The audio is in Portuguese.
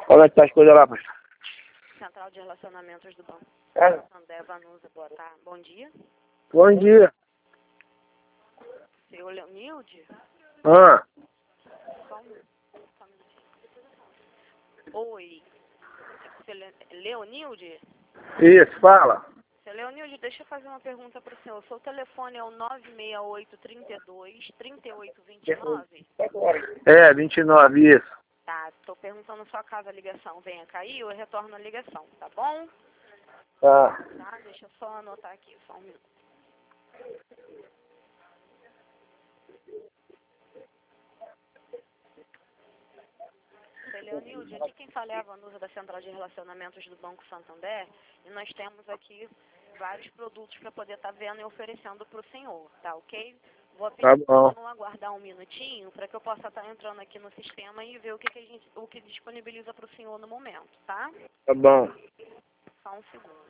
Como é que tá as coisas lá, pastor? Central de Relacionamentos do Banco É. André Vanusa, boa tarde. Bom dia. Bom dia. Seu Leonilde? Ah, Só um minutinho. Oi. Seu Leonilde? isso, fala. Seu Leonilde, deixa eu fazer uma pergunta para o senhor. O seu telefone é o 968-32-3829? É, 29, isso. Tá, estou perguntando só caso a ligação venha cair, eu retorno a ligação, tá bom? Tá. Tá, deixa eu só anotar aqui, só um minuto. Seu Leonilde, aqui quem fala é a Vanusa da Central de Relacionamentos do Banco Santander e nós temos aqui vários produtos para poder estar vendo e oferecendo para o senhor, tá ok? Vou Tá pedir bom. para não aguardar um minutinho para que eu possa estar entrando aqui no sistema e ver o que disponibiliza para o senhor no momento, tá? Tá bom. Só um segundo.